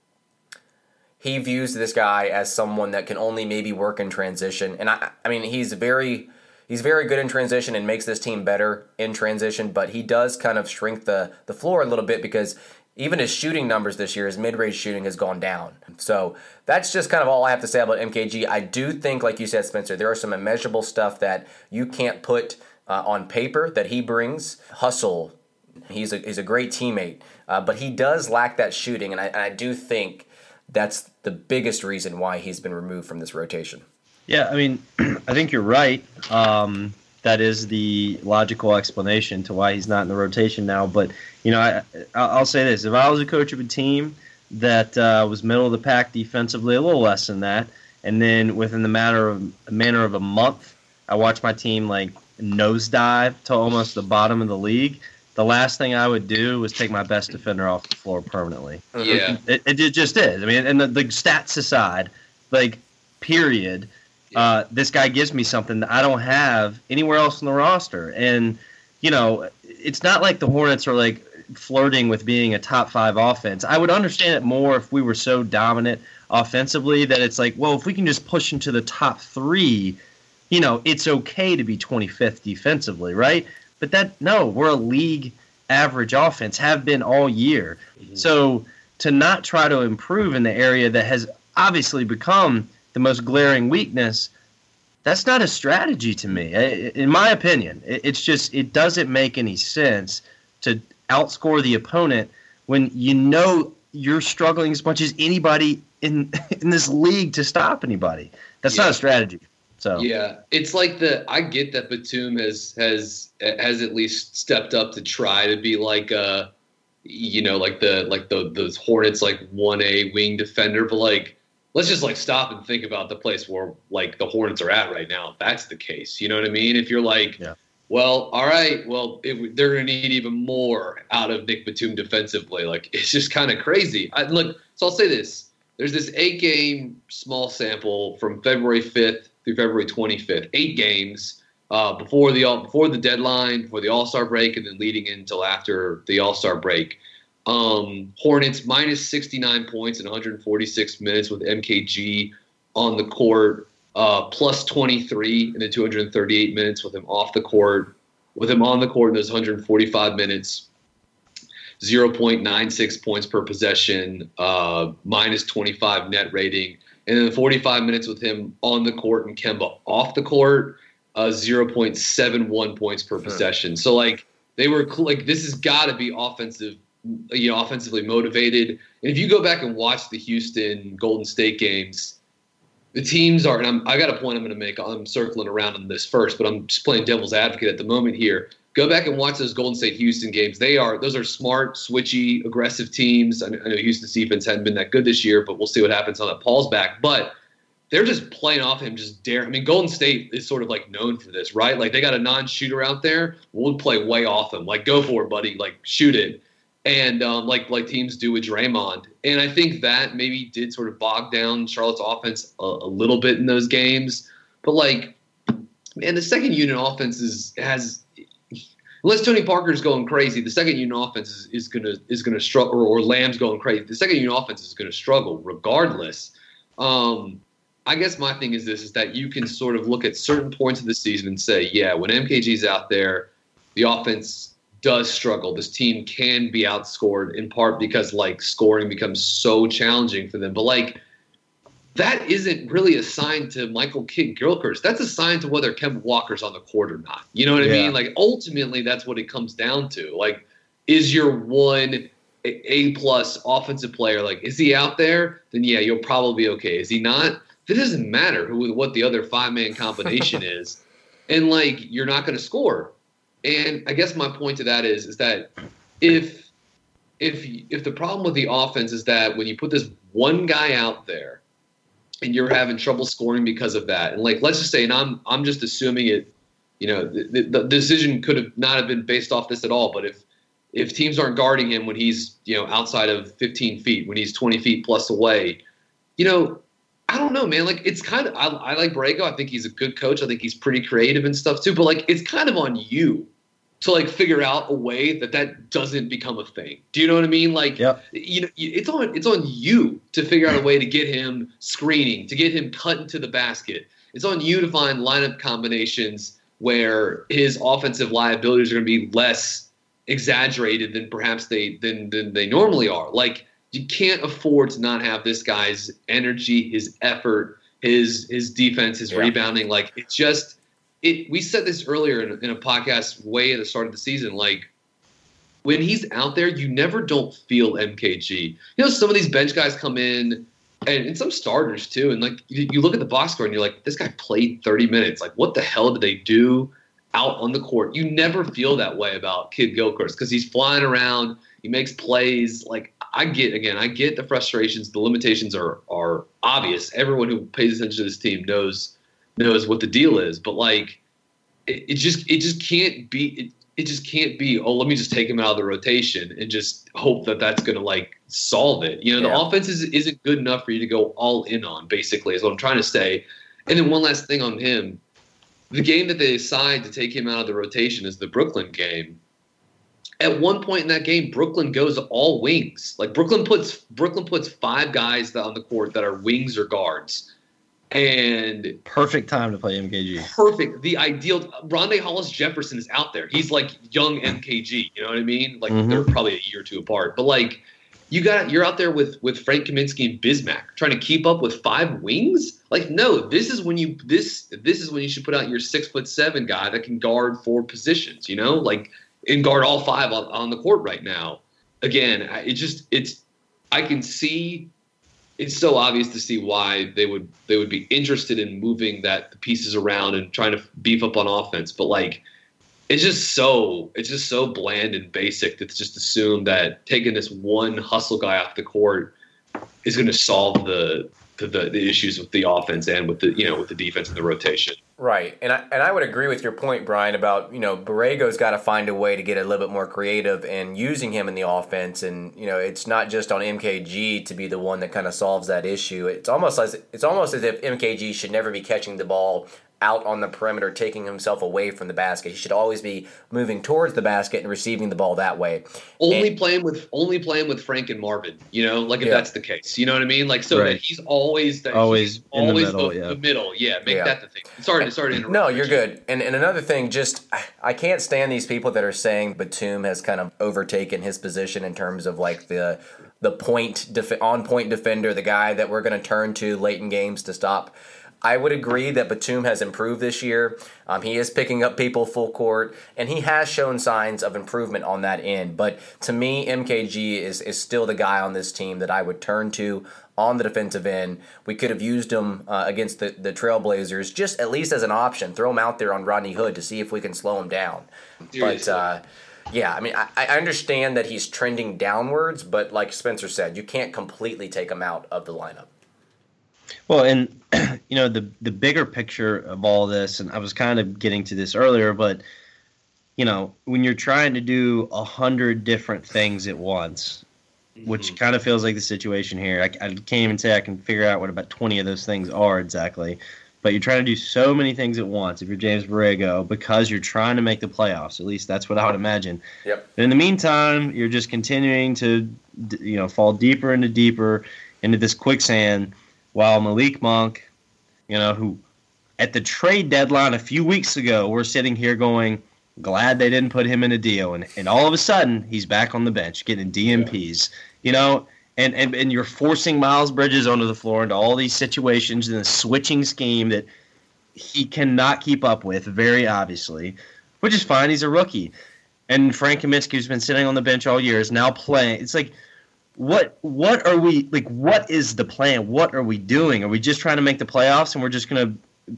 he views this guy as someone that can only maybe work in transition. And I, I mean, he's very, he's very good in transition and makes this team better in transition, but he does kind of shrink the, the floor a little bit because even his shooting numbers this year, his mid-range shooting has gone down. So that's just kind of all I have to say about M K G. I do think, like you said, Spencer, there are some immeasurable stuff that you can't put uh, on paper that he brings. Hustle, he's a, he's a great teammate, uh, but he does lack that shooting, and I, and I do think that's the biggest reason why he's been removed from this rotation. Yeah, I mean, I think you're right. Um, that is the logical explanation to why he's not in the rotation now. But, you know, I, I'll say this. If I was a coach of a team that uh, was middle of the pack defensively, a little less than that, and then within the matter of a matter of a month, I watched my team, like, nosedive to almost the bottom of the league, the last thing I would do was take my best defender off the floor permanently. Yeah. It, it, it just is. I mean, and the, the stats aside, like, period, uh, this guy gives me something that I don't have anywhere else on the roster. And you know, it's not like the Hornets are like flirting with being a top five offense. I would understand it more if we were so dominant offensively that it's like, well, if we can just push into the top three, you know, it's okay to be twenty-fifth defensively, right? But that, no, we're a league average offense, have been all year. Mm-hmm. So to not try to improve in the area that has obviously become the most glaring weakness, that's not a strategy to me. In my opinion, it's just, it doesn't make any sense to outscore the opponent when you know you're struggling as much as anybody in in this league to stop anybody. That's yeah. not a strategy. So yeah, it's like the I get that Batum has has has at least stepped up to try to be like a, you know, like the like the those Hornets like one A wing defender, but like let's just like stop and think about the place where like the Hornets are at right now. If that's the case, you know what I mean? If you're like, yeah. well, all right, well, it, they're going to need even more out of Nick Batum defensively. Like, it's just kind of crazy. I, look, so I'll say this. There's this eight-game small sample from February fifth through February twenty-fifth. Eight games uh, before the before the deadline, before the All-Star break, and then leading until after the All-Star break. Um, Hornets minus sixty-nine points in one hundred forty-six minutes with M K G on the court. Uh, plus twenty-three in the two hundred thirty-eight minutes with him off the court. With him on the court in those one hundred forty-five minutes, zero point nine six points per possession, uh, minus twenty-five net rating. And then the forty-five minutes with him on the court and Kemba off the court, uh, zero point seven one points per possession. So, like, they were like, this has got to be offensive, you know, offensively motivated. And if you go back and watch the Houston Golden State games, the teams are, and I'm, I got a point I'm going to make. I'm circling around on this first, but I'm just playing devil's advocate at the moment here. Go back and watch those Golden State Houston games. They are, those are smart, switchy, aggressive teams. I know, I know Houston's defense hadn't been that good this year, but we'll see what happens on that Paul's back. But they're just playing off him, just dare. I mean, Golden State is sort of like known for this, right? Like, they got a non-shooter out there. We'll play way off him. Like, go for it, buddy. Like, shoot it. And um, like like teams do with Draymond. And I think that maybe did sort of bog down Charlotte's offense a, a little bit in those games. But, like, man, the second unit offense is, has – unless Tony Parker's going crazy, the second unit offense is, is going to is gonna struggle, or, or Lamb's going crazy. The second unit offense is going to struggle regardless. Um, I guess my thing is this, is that you can sort of look at certain points of the season and say, yeah, when M K G's out there, the offense – does struggle. This team can be outscored in part because like scoring becomes so challenging for them. But like that isn't really assigned to Michael Kidd-Gilchrist. That's assigned to whether Kemba Walker's on the court or not. You know what I yeah. mean? Like ultimately that's what it comes down to. Like, is your one A plus offensive player, like, is he out there? Then yeah, you'll probably be okay. Is he not? It doesn't matter who what the other five man combination is. And like you're not going to score. And I guess my point to that is, is that if if if the problem with the offense is that when you put this one guy out there and you're having trouble scoring because of that, and like let's just say, and I'm I'm just assuming it, you know, the, the decision could have not have been based off this at all. But if if teams aren't guarding him when he's, you know, outside of fifteen feet, when he's twenty feet plus away, you know, I don't know, man. Like, it's kind of I, I like Borrego. I think he's a good coach. I think he's pretty creative and stuff too. But like, it's kind of on you to like figure out a way that that doesn't become a thing. Do you know what I mean? Like, yep. you know, it's on it's on you to figure out a way to get him screening, to get him cut into the basket. It's on you to find lineup combinations where his offensive liabilities are going to be less exaggerated than perhaps they than than they normally are. Like, you can't afford to not have this guy's energy, his effort, his his defense, his yeah. rebounding. Like, it's just. It, we said this earlier in, in a podcast way at the start of the season. Like, when he's out there, you never don't feel M K G. You know, some of these bench guys come in, and, and some starters too, and like you, you look at the box score and you're like, this guy played thirty minutes. Like, what the hell did they do out on the court? You never feel that way about Kidd-Gilchrist because he's flying around, he makes plays. Like, I get again, I get the frustrations. The limitations are are obvious. Everyone who pays attention to this team knows. knows what the deal is, but like it, it just it just can't be it, it just can't be oh let me just take him out of the rotation and just hope that that's going to like solve it. You know, yeah. the offense is, isn't good enough for you to go all in on, basically, is what I'm trying to say. And then one last thing on him, the game that they decide to take him out of the rotation is the Brooklyn game. At one point in that game, Brooklyn goes all wings. Like Brooklyn puts Brooklyn puts five guys that on the court that are wings or guards. And perfect time to play M K G. Perfect. The ideal. Rondé Hollis Jefferson is out there. He's like young M K G. You know what I mean? Like mm-hmm. they're probably a year or two apart. But like you got, you're out there with with Frank Kaminsky and Bismack trying to keep up with five wings. Like no, this is when you this this is when you should put out your six foot seven guy that can guard four positions. You know, like and guard all five on, on the court right now. Again, it just it's I can see. It's so obvious to see why they would they would be interested in moving that the pieces around and trying to beef up on offense. But like, it's just so it's just so bland and basic to just assume that taking this one hustle guy off the court is going to solve the, the the issues with the offense and with the you know with the defense and the rotation. Right, and I and I would agree with your point, Brian, about you know Borrego's got to find a way to get a little bit more creative and using him in the offense, and you know it's not just on M K G to be the one that kind of solves that issue. It's almost as it's almost as if M K G should never be catching the ball out on the perimeter, taking himself away from the basket. He should always be moving towards the basket and receiving the ball that way. Only and, playing with only playing with Frank and Marvin, you know, like if yeah. that's the case, you know what I mean? Like so right. that he's always that always he's always the middle, the, yeah. the middle. Yeah, make yeah. that the thing. Sorry, sorry to interrupt. No, you're good. And and another thing, just I can't stand these people that are saying Batum has kind of overtaken his position in terms of like the the point def- on point defender, the guy that we're going to turn to late in games to stop. I would agree that Batum has improved this year. Um, he is picking up people full court, and he has shown signs of improvement on that end. But to me, M K G is, is still the guy on this team that I would turn to on the defensive end. We could have used him uh, against the, the Trailblazers, just at least as an option. Throw him out there on Rodney Hood to see if we can slow him down. Seriously. But, uh, yeah, I mean, I, I understand that he's trending downwards, but like Spencer said, you can't completely take him out of the lineup. Well, and you know the the bigger picture of all this, and I was kind of getting to this earlier, but you know when you're trying to do a hundred different things at once, mm-hmm. which kind of feels like the situation here. I, I can't even say I can figure out what about twenty of those things are exactly, but you're trying to do so many things at once. If you're James Borrego, because you're trying to make the playoffs, at least that's what I would imagine. Yep. But in the meantime, you're just continuing to you know fall deeper into deeper into this quicksand. While Malik Monk, you know, who at the trade deadline a few weeks ago, we're sitting here going, glad they didn't put him in a deal. And, and all of a sudden, he's back on the bench getting D M Ps, yeah. you know, and, and, and you're forcing Miles Bridges onto the floor into all these situations in a switching scheme that he cannot keep up with, very obviously, which is fine. He's a rookie. And Frank Kaminsky, who's been sitting on the bench all year, is now playing. It's like, What what are we like? What is the plan? What are we doing? Are we just trying to make the playoffs and we're just gonna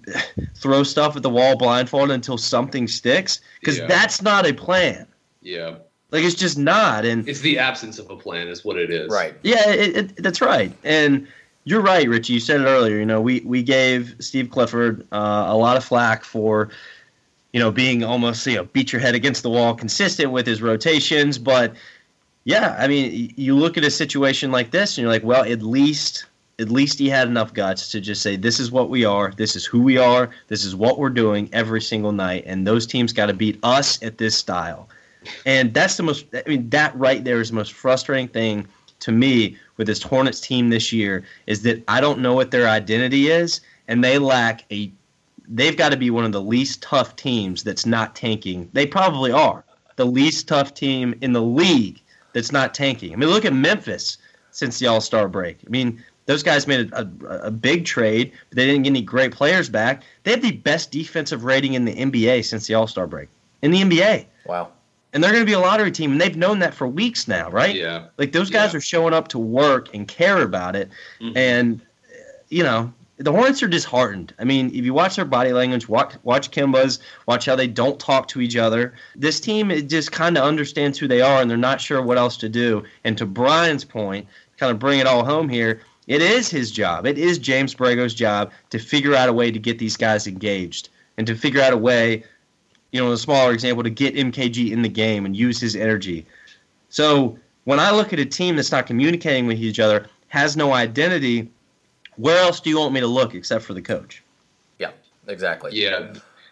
throw stuff at the wall blindfolded until something sticks? Because yeah. that's not a plan. Yeah, like it's just not. And it's the absence of a plan, is what it is. Right. Yeah, it, it, that's right. And you're right, Richie. You said it earlier. You know, we we gave Steve Clifford uh, a lot of flack for you know being almost you know beat your head against the wall, consistent with his rotations, but. Yeah, I mean, you look at a situation like this, and you're like, well, at least, at least he had enough guts to just say, this is what we are, this is who we are, this is what we're doing every single night, and those teams got to beat us at this style. And that's the most, I mean, that right there is the most frustrating thing to me with this Hornets team this year, is that I don't know what their identity is, and they lack a, they've got to be one of the least tough teams that's not tanking. They probably are the least tough team in the league that's not tanking. I mean, look at Memphis since the All-Star break. I mean, those guys made a, a, a big trade, but they didn't get any great players back. They have the best defensive rating in the N B A since the All-Star break. In the N B A. Wow. And they're going to be a lottery team, and they've known that for weeks now, right? Yeah. Like, those guys yeah. are showing up to work and care about it. Mm-hmm. And, you know, the Hornets are disheartened. I mean, if you watch their body language, watch, watch Kemba's, watch how they don't talk to each other. This team it just kind of understands who they are, and they're not sure what else to do. And to Brian's point, kind of bring it all home here, it is his job. It is James Borrego's job to figure out a way to get these guys engaged and to figure out a way, you know, in a smaller example, to get M K G in the game and use his energy. So when I look at a team that's not communicating with each other, has no identity, where else do you want me to look except for the coach? Yeah, exactly. Yeah.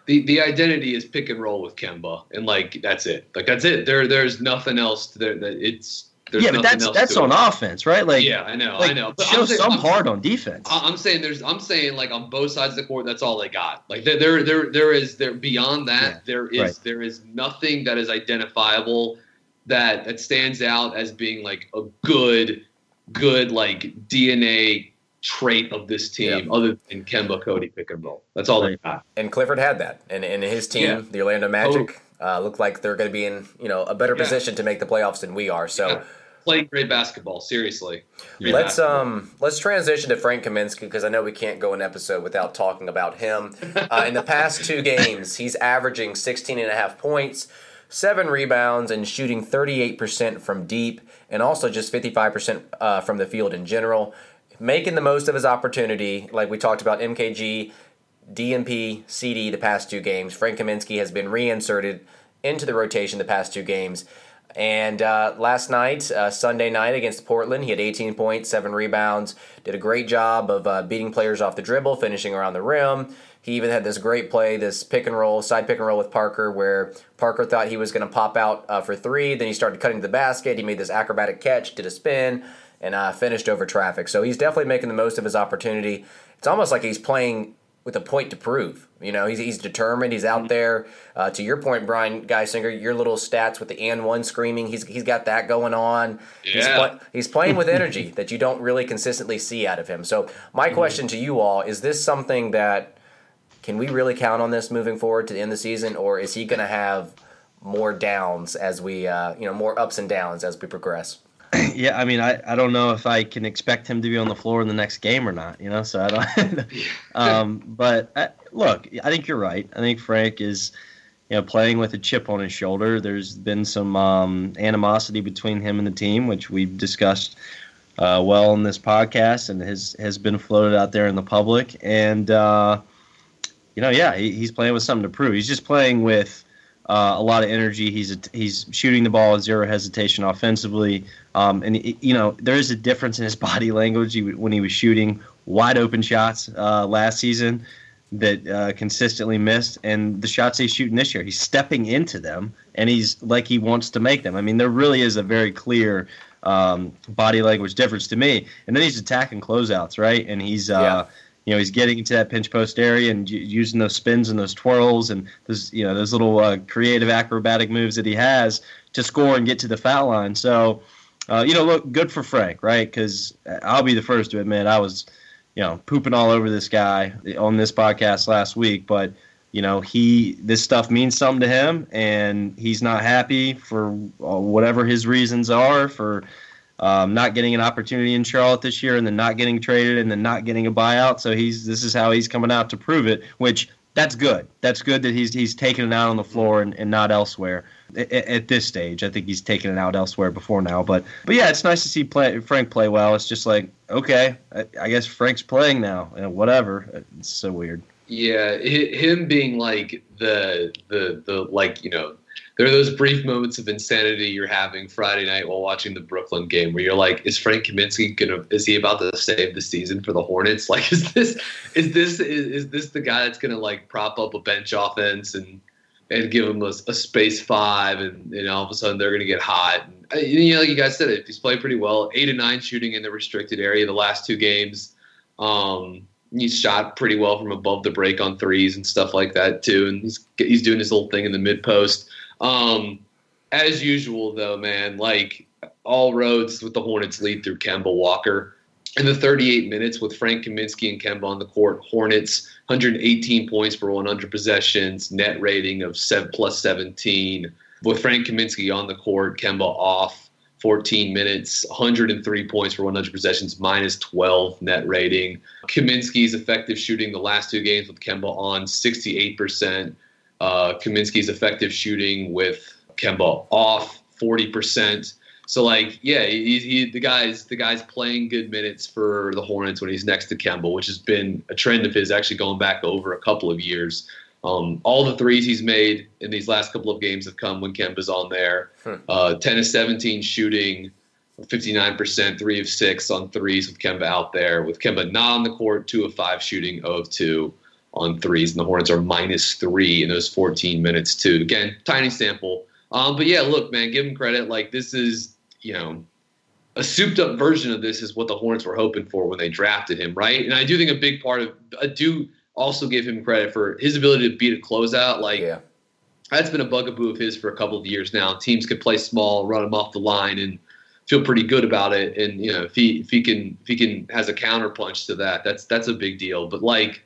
the, the identity is pick and roll with Kemba, and like that's it. Like that's it. There there's nothing else. To there that it's there's yeah, but that's that's on it. offense, right? Like yeah, I know, like, I know. But show saying, some I'm, heart on defense. I'm saying there's I'm saying like on both sides of the court, that's all they got. Like there there there there is there beyond that yeah, there is right. there is nothing that is identifiable that that stands out as being like a good good like D N A trait of this team yep. other than Kemba, Cody, pick and roll. That's all they got. And Clifford had that. And, and his team, yeah. the Orlando Magic, oh. uh, looked like they're going to be in you know a better yeah. position to make the playoffs than we are. So yeah. playing great basketball, seriously. Great let's basketball. um let's transition to Frank Kaminsky because I know we can't go an episode without talking about him. Uh, in the past two games, he's averaging sixteen and a half points, seven rebounds, and shooting thirty-eight percent from deep, and also just fifty-five percent uh, from the field in general. Making the most of his opportunity, like we talked about M K G, D M P, C D the past two games. Frank Kaminsky has been reinserted into the rotation the past two games. And uh, last night, uh, Sunday night against Portland, he had eighteen points, seven rebounds, did a great job of uh, beating players off the dribble, finishing around the rim. He even had this great play, this pick and roll, side pick and roll with Parker, where Parker thought he was going to pop out uh, for three. Then he started cutting to the basket. He made this acrobatic catch, did a spin, and uh, finished over traffic. So he's definitely making the most of his opportunity. It's almost like he's playing with a point to prove. You know, he's he's determined. He's out there. Uh, to your point, Brian Geisinger, your little stats with the and one screaming, he's he's got that going on. Yeah. He's, play, he's playing with energy that you don't really consistently see out of him. So my question to you all, is this something that, can we really count on this moving forward to the end of the season, or is he going to have more downs as we, uh, you know, more ups and downs as we progress? Yeah, I mean, I, I don't know if I can expect him to be on the floor in the next game or not, you know, so I don't – um, but, I, look, I think you're right. I think Frank is, you know, playing with a chip on his shoulder. There's been some um, animosity between him and the team, which we've discussed uh, well in this podcast and has, has been floated out there in the public. And, uh, you know, yeah, he, he's playing with something to prove. He's just playing with – Uh, a lot of energy. He's a, he's shooting the ball with zero hesitation offensively. Um, and, it, you know, there is a difference in his body language he, when he was shooting wide open shots uh, last season that uh, consistently missed. And the shots he's shooting this year, he's stepping into them, and he's like he wants to make them. I mean, there really is a very clear um, body language difference to me. And then he's attacking closeouts, right? And he's uh, – yeah. You know, he's getting into that pinch post area and using those spins and those twirls and those, you know, those little uh, creative acrobatic moves that he has to score and get to the foul line. So, uh, you know, look, good for Frank, right? Because I'll be the first to admit I was, you know, pooping all over this guy on this podcast last week. But, you know, he this stuff means something to him, and he's not happy for uh, whatever his reasons are for Um, not getting an opportunity in Charlotte this year, and then not getting traded, and then not getting a buyout. So he's this is how he's coming out to prove it. Which that's good. That's good that he's he's taking it out on the floor and, and not elsewhere at, at this stage. I think he's taken it out elsewhere before now. But but yeah, it's nice to see play, Frank play well. It's just like okay, I, I guess Frank's playing now. You know, whatever. It's so weird. Yeah, him being like the the the like you know. There are those brief moments of insanity you're having Friday night while watching the Brooklyn game where you're like, is Frank Kaminsky gonna is he about to save the season for the Hornets? Like is this is this is, is this the guy that's gonna like prop up a bench offense and and give him a, a space five and, and all of a sudden they're gonna get hot? And, you know, like you guys said, it he's played pretty well. Eight and nine shooting in the restricted area the last two games. Um, he's shot pretty well from above the break on threes and stuff like that too. And he's he's doing his little thing in the mid post. Um, as usual, though, man, like all roads with the Hornets lead through Kemba Walker. In the thirty-eight minutes with Frank Kaminsky and Kemba on the court, Hornets one hundred eighteen points per one hundred possessions, net rating of seven plus seventeen. With Frank Kaminsky on the court, Kemba off fourteen minutes, one hundred three points per one hundred possessions, minus twelve net rating. Kaminsky's effective shooting the last two games with Kemba on sixty-eight percent. Uh, Kaminsky's effective shooting with Kemba off forty percent. So, like, yeah, he, he, the guy's the guy's playing good minutes for the Hornets when he's next to Kemba, which has been a trend of his actually going back over a couple of years. Um, all the threes he's made in these last couple of games have come when Kemba's on there. Hmm. Uh, ten of seventeen shooting, fifty-nine percent, three of six on threes with Kemba out there. With Kemba not on the court, two of five shooting, zero of two on threes, and the Hornets are minus three in those fourteen minutes too. Again, tiny sample. Um, but yeah, look, man, give him credit. Like, this is, you know, a souped up version of this is what the Hornets were hoping for when they drafted him, right? And I do think a big part of, I do also give him credit for his ability to beat a closeout. Like, yeah. That's been a bugaboo of his for a couple of years now. Teams could play small, run him off the line, and feel pretty good about it. And, you know, if he if he can if he can has a counterpunch to that, that's that's a big deal. But, like,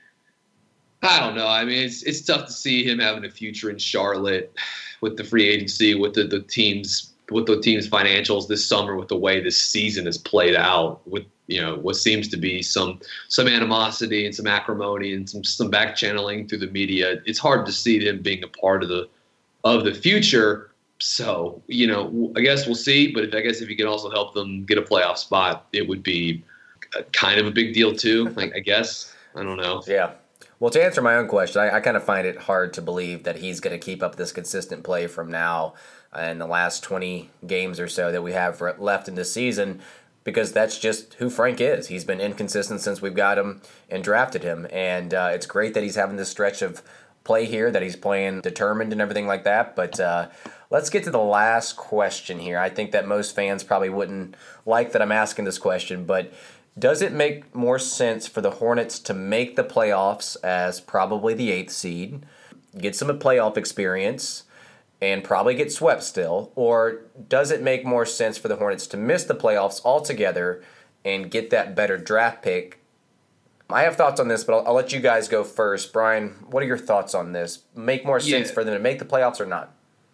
I don't know. I mean, it's it's tough to see him having a future in Charlotte with the free agency, with the, the team's with the team's financials this summer, with the way this season has played out, with, you know, what seems to be some some animosity and some acrimony and some some back channeling through the media. It's hard to see them being a part of the of the future. So, you know, I guess we'll see. But if, I guess if you can also help them get a playoff spot, it would be a, kind of a big deal too. Like, I guess I don't know. Yeah. Well, to answer my own question, I, I kind of find it hard to believe that he's going to keep up this consistent play from now in the last twenty games or so that we have left in this season, because that's just who Frank is. He's been inconsistent since we've got him and drafted him, and uh, it's great that he's having this stretch of play here, that he's playing determined and everything like that. But uh, let's get to the last question here. I think that most fans probably wouldn't like that I'm asking this question, but does it make more sense for the Hornets to make the playoffs as probably the eighth seed, get some playoff experience, and probably get swept still? Or does it make more sense for the Hornets to miss the playoffs altogether and get that better draft pick? I have thoughts on this, but I'll, I'll let you guys go first. Brian, what are your thoughts on this? Make more sense yeah. for them to make the playoffs or not?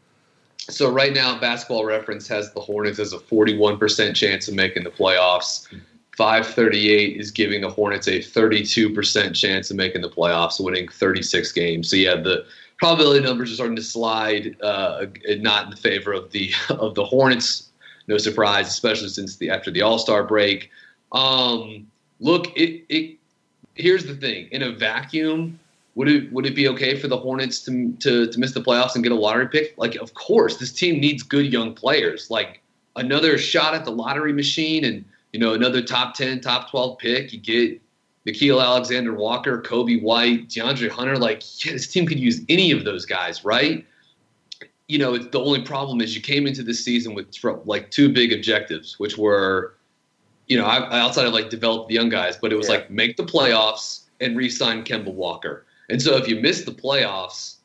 So right now, Basketball Reference has the Hornets as a forty-one percent chance of making the playoffs. five thirty-eight is giving the Hornets a thirty-two percent chance of making the playoffs, winning thirty-six games. So yeah, the probability numbers are starting to slide, uh, not in the favor of the of the Hornets. No surprise, especially since the after the All-Star break. Um, look, it, it here's the thing: in a vacuum, would it would it be okay for the Hornets to to to miss the playoffs and get a lottery pick? Like, of course, this team needs good young players. Like, another shot at the lottery machine, and, you know, another top ten, top twelve pick. You get Nickeil Alexander-Walker, Kobe White, DeAndre Hunter. Like, yeah, this team could use any of those guys, right? You know, it's, the only problem is you came into this season with, like, two big objectives, which were, you know, outside of, like, develop the young guys, but it was, yeah. like, make the playoffs and re-sign Kemba Walker. And so if you miss the playoffs,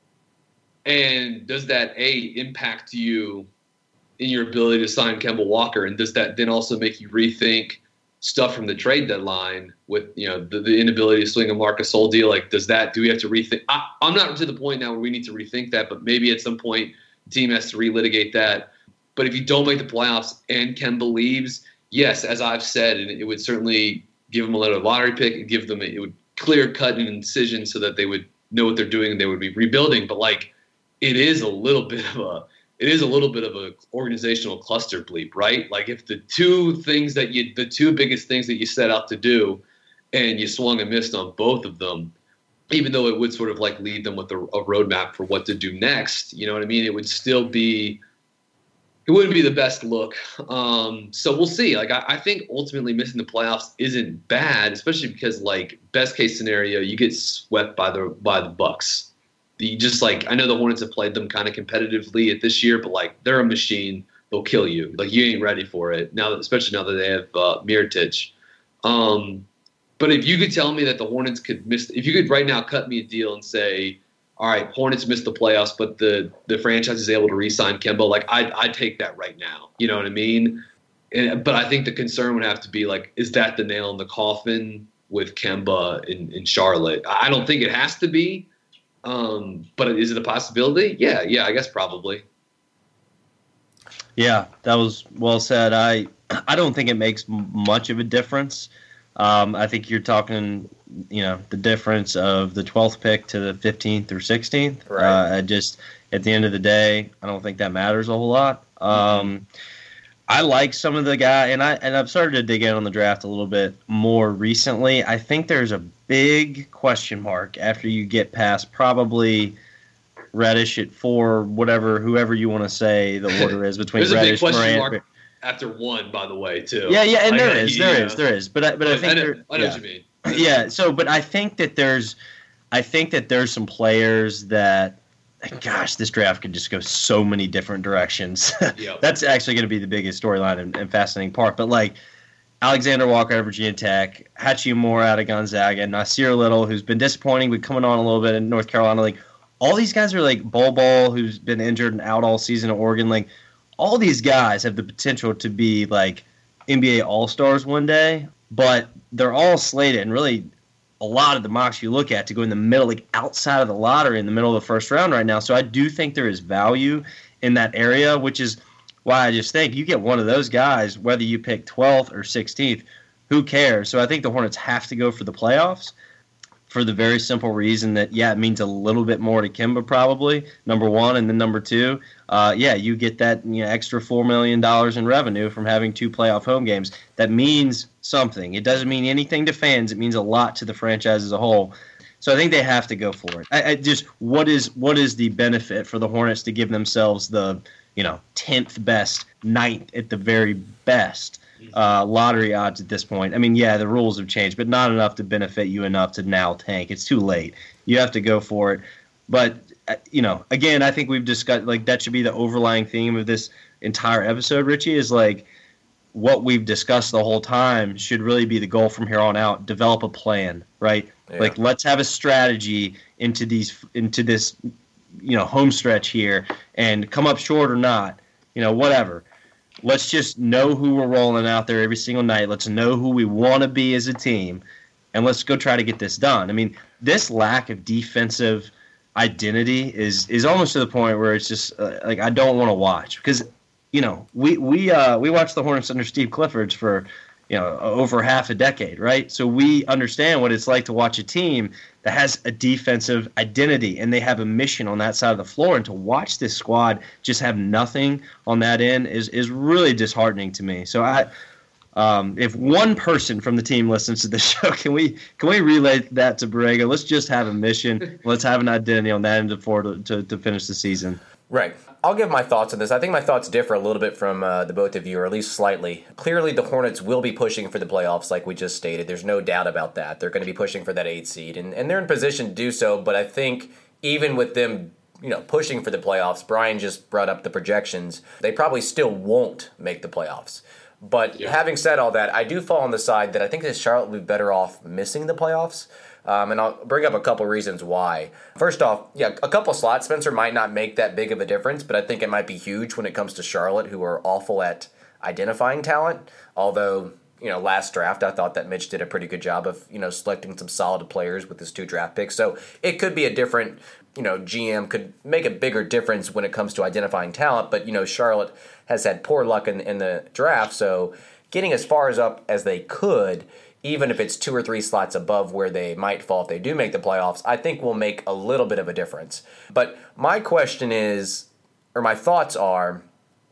and does that, A, impact you in your ability to sign Kemba Walker, and does that then also make you rethink stuff from the trade deadline with, you know, the, the inability to swing a Marc Gasol deal? Like, does that, do we have to rethink? I, I'm not to the point now where we need to rethink that, but maybe at some point the team has to relitigate that. But if you don't make the playoffs and Kemba leaves, yes, as I've said, and it would certainly give them a little lottery pick and give them, it would clear cut an incision so that they would know what they're doing and they would be rebuilding. But, like, it is a little bit of a, it is a little bit of a organizational cluster bleep, right? Like, if the two things that you, the two biggest things that you set out to do, and you swung and missed on both of them, even though it would sort of like lead them with a, a roadmap for what to do next, you know what I mean? It would still be, it wouldn't be the best look. Um, so we'll see. Like, I, I think ultimately missing the playoffs isn't bad, especially because, like, best case scenario, you get swept by the by the Bucks. You just, like, I know the Hornets have played them kind of competitively at this year, but, like, they're a machine. They'll kill you. Like, you ain't ready for it now, especially now that they have uh, Mirotic. Um, but if you could tell me that the Hornets could miss, if you could right now cut me a deal and say, all right, Hornets missed the playoffs, but the the franchise is able to re-sign Kemba, like, I'd, I'd take that right now. You know what I mean? And, but I think the concern would have to be, like, is that the nail in the coffin with Kemba in, in Charlotte? I don't think it has to be. Um, but is it a possibility? Yeah, yeah, I guess probably. Yeah, that was well said. I I don't think it makes much of a difference. Um, I think you're talking, you know, the difference of the twelfth pick to the fifteenth or sixteenth. Right. Uh, I just, at the end of the day, I don't think that matters a whole lot. Um, mm-hmm. I like some of the guy, and I and I've started to dig in on the draft a little bit more recently. I think there's a big question mark after you get past probably Reddish at four, whatever, whoever you want to say the order is between there's Reddish, a big question Morant, mark after one, by the way, too. Yeah, yeah, and I there know, is, yeah. there is, there is, but I, but I think I know, there, I know yeah. what you mean. Yeah, so but I think that there's I think that there's some players that, gosh, this draft could just go so many different directions. Yep. That's actually going to be the biggest storyline and, and fascinating part. But like Alexander Walker out of Virginia Tech, Hachimura out of Gonzaga, Nasir Little, who's been disappointing but coming on a little bit in North Carolina. Like all these guys are like Bol Bol, who's been injured and out all season at Oregon. Like all these guys have the potential to be like N B A All-Stars one day, but they're all slated and really a lot of the mocks you look at to go in the middle, like outside of the lottery in the middle of the first round right now. So I do think there is value in that area, which is why I just think you get one of those guys, whether you pick twelfth or sixteenth, who cares? So I think the Hornets have to go for the playoffs for the very simple reason that, yeah, it means a little bit more to Kemba probably, number one, and then number two, uh, yeah, you get that you know, extra four million dollars in revenue from having two playoff home games. That means something. It doesn't mean anything to fans. It means a lot to the franchise as a whole. So I think they have to go for it. I, I just what is what is the benefit for the Hornets to give themselves the you know tenth best, ninth at the very best uh, lottery odds at this point? I mean, yeah, the rules have changed, but not enough to benefit you enough to now tank. It's too late. You have to go for it. But uh, you know, again, I think we've discussed like that should be the overlying theme of this entire episode. Richie is like. What we've discussed the whole time should really be the goal from here on out. Develop a plan, right? Yeah. Like let's have a strategy into these into this, you know, home stretch here, and come up short or not, you know, whatever. Let's just know who we're rolling out there every single night. Let's know who we want to be as a team, and let's go try to get this done. I mean, this lack of defensive identity is is almost to the point where it's just uh, like I don't want to watch because. You know, we we uh, we watched the Hornets under Steve Clifford for, you know, over half a decade, right? So we understand what it's like to watch a team that has a defensive identity and they have a mission on that side of the floor. And to watch this squad just have nothing on that end is is really disheartening to me. So I, um, if one person from the team listens to the show, can we can we relay that to Borrego? Let's just have a mission. Let's have an identity on that end of floor to, to to finish the season. Right. I'll give my thoughts on this. I think my thoughts differ a little bit from uh, the both of you, or at least slightly. Clearly, the Hornets will be pushing for the playoffs, like we just stated. There's no doubt about that. They're going to be pushing for that eighth seed, and, and they're in position to do so. But I think even with them, you know, pushing for the playoffs, Brian just brought up the projections. They probably still won't make the playoffs. But yeah. Having said all that, I do fall on the side that I think that Charlotte would be better off missing the playoffs. Um, and I'll bring up a couple reasons why. First off, yeah, a couple slot Spencer might not make that big of a difference, but I think it might be huge when it comes to Charlotte, who are awful at identifying talent. Although, you know, last draft, I thought that Mitch did a pretty good job of, you know, selecting some solid players with his two draft picks. So it could be a different, you know, G M could make a bigger difference when it comes to identifying talent. But, you know, Charlotte has had poor luck in, in the draft, so getting as far as up as they could, even if it's two or three slots above where they might fall if they do make the playoffs, I think will make a little bit of a difference. But my question is, or my thoughts are,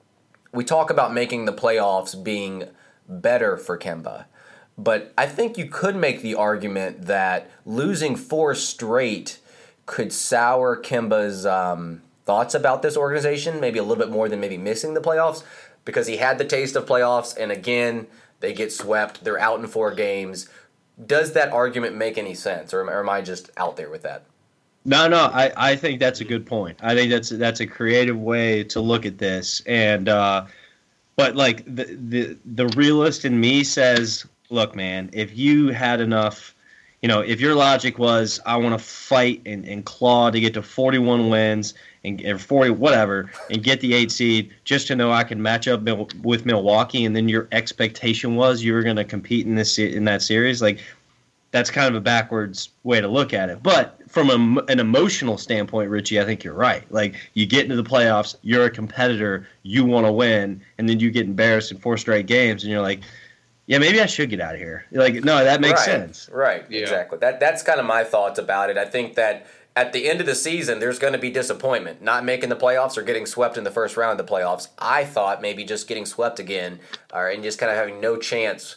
we talk about making the playoffs being better for Kemba, but I think you could make the argument that losing four straight could sour Kemba's um, thoughts about this organization, maybe a little bit more than maybe missing the playoffs, because he had the taste of playoffs, and again, they get swept. They're out in four games. Does that argument make any sense, or am, or am I just out there with that? No, no. I, I think that's a good point. I think that's that's a creative way to look at this. And uh, but like the the the realist in me says, look, man, if you had enough, you know, if your logic was, I want to fight and, and claw to get to forty-one wins and or forty whatever and get the eight seed just to know I can match up Mil- with Milwaukee, and then your expectation was you were going to compete in this in that series, like that's kind of a backwards way to look at it. But from a, an emotional standpoint, Richie, I think you're right. Like you get into the playoffs, you're a competitor, you want to win, and then you get embarrassed in four straight games, and you're like, yeah, maybe I should get out of here. Like, no, that makes right, sense. Right, yeah. Exactly. That that's kind of my thoughts about it. I think that at the end of the season, there's going to be disappointment. Not making the playoffs or getting swept in the first round of the playoffs. I thought maybe just getting swept again uh, and just kind of having no chance.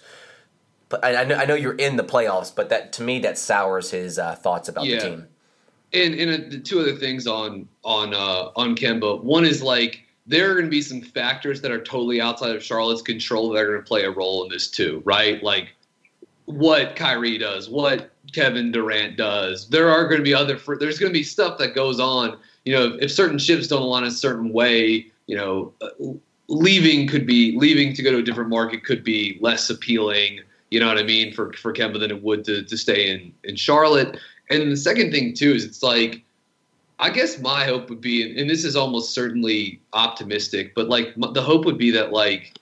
But I, I, know, I know you're in the playoffs, but that to me, that sours his uh, thoughts about yeah. the team. And, and uh, the two other things on, on, uh, on Kemba. One is like, there are going to be some factors that are totally outside of Charlotte's control that are going to play a role in this too, right? Like what Kyrie does, what Kevin Durant does. There are going to be other, there's going to be stuff that goes on. You know, if, if certain ships don't align a certain way, you know, leaving could be, leaving to go to a different market could be less appealing, you know what I mean, for, for Kemba than it would to, to stay in, in Charlotte. And the second thing, too, is it's like, I guess my hope would be, and this is almost certainly optimistic, but like the hope would be that like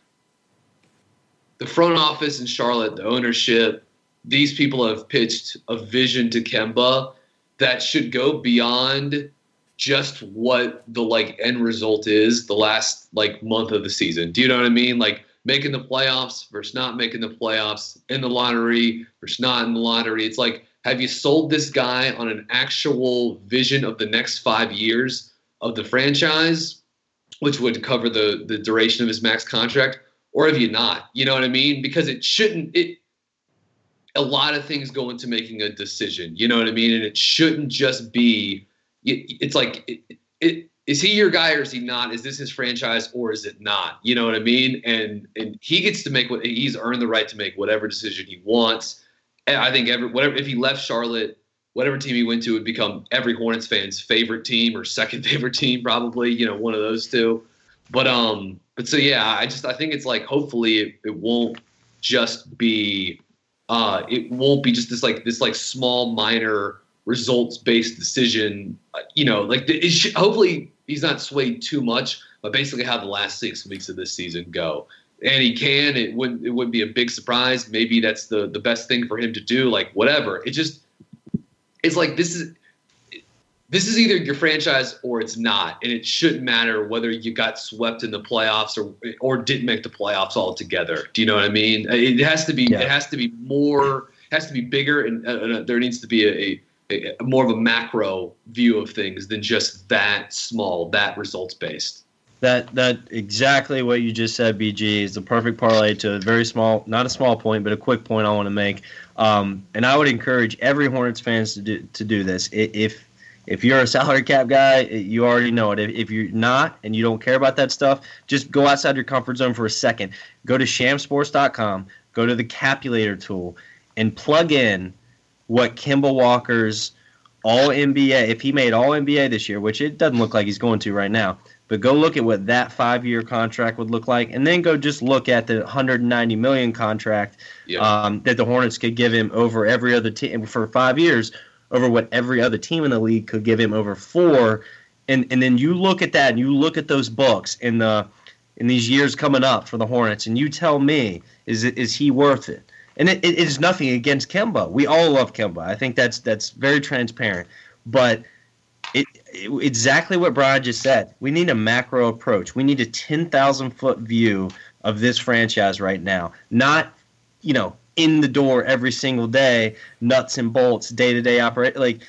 the front office in Charlotte, the ownership, these people have pitched a vision to Kemba that should go beyond just what the like end result is the last like month of the season. Do you know what I mean? Like making the playoffs versus not making the playoffs, in the lottery versus not in the lottery. It's like, have you sold this guy on an actual vision of the next five years of the franchise, which would cover the, the duration of his max contract, or have you not? You know what I mean? Because it shouldn't – it. A lot of things go into making a decision, you know what I mean? And it shouldn't just be – it's like it, it, is he your guy or is he not? Is this his franchise or is it not? You know what I mean? And and he gets to make what – he's earned the right to make whatever decision he wants. I think every whatever if he left Charlotte, whatever team he went to would become every Hornets fan's favorite team or second favorite team, probably, you know, one of those two. But um, but so yeah, I just I think it's like hopefully it, it won't just be uh, it won't be just this like this like small minor results based decision. Uh, you know, like the, it should, hopefully he's not swayed too much, but basically how the last six weeks of this season go. And he can, it wouldn't, it wouldn't be a big surprise. Maybe that's the, the best thing for him to do. Like whatever. It just, it's like, this is, this is either your franchise or it's not. And it shouldn't matter whether you got swept in the playoffs or, or didn't make the playoffs altogether. Do you know what I mean? It has to be, yeah. It has to be more, it has to be bigger. And uh, there needs to be a, a, a more of a macro view of things than just that small, that results based. That that exactly what you just said, B G, is the perfect parlay to a very small, not a small point, but a quick point I want to make. Um, and I would encourage every Hornets fans to do to do this. If if you're a salary cap guy, you already know it. If, if you're not and you don't care about that stuff, just go outside your comfort zone for a second. Go to sham sports dot com, go to the Capulator tool, and plug in what Kemba Walker's All N B A, if he made All N B A this year, which it doesn't look like he's going to right now. But go look at what that five-year contract would look like, and then go just look at the one hundred ninety million dollars contract yep. um, that the Hornets could give him over every other team for five years, over what every other team in the league could give him over four. And and then you look at that, and you look at those books in the in these years coming up for the Hornets, and you tell me, is it is he worth it? And it, it is nothing against Kemba. We all love Kemba. I think that's that's very transparent, but. It, it, exactly what Brian just said. We need a macro approach. We need a ten thousand foot view of this franchise right now. Not, you know, in the door every single day, nuts and bolts, day-to-day operate. Like,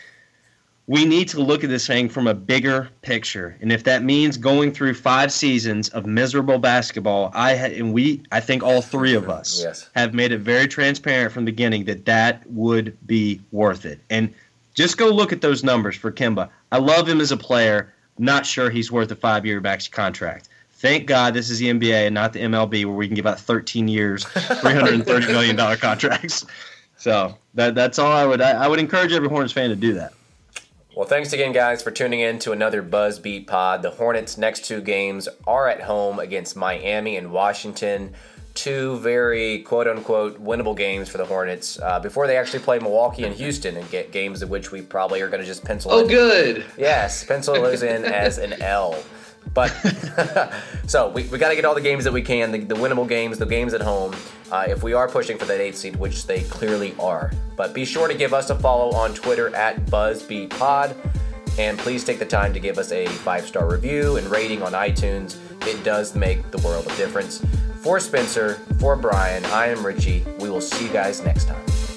we need to look at this thing from a bigger picture. And if that means going through five seasons of miserable basketball, I ha- and we, I think all three of us yes. have made it very transparent from the beginning that that would be worth it. And just go look at those numbers for Kemba. I love him as a player. Not sure he's worth a five-year back contract. Thank God this is the N B A and not the M L B where we can give out thirteen years, three hundred thirty million dollars contracts. So that that's all I would I, I would encourage every Hornets fan to do that. Well, thanks again, guys, for tuning in to another BuzzBeat pod. The Hornets' next two games are at home against Miami and Washington. Two very quote-unquote winnable games for the Hornets uh, before they actually play Milwaukee and Houston and get games in which we probably are going to just pencil oh, in. Oh, good. Yes, pencil those in as an L. But so we, we got to get all the games that we can, the, the winnable games, the games at home, uh, if we are pushing for that eighth seed, which they clearly are. But be sure to give us a follow on Twitter at BuzzBeatPod. And please take the time to give us a five-star review and rating on iTunes. It does make the world of difference. For Spencer, for Brian, I am Richie. We will see you guys next time.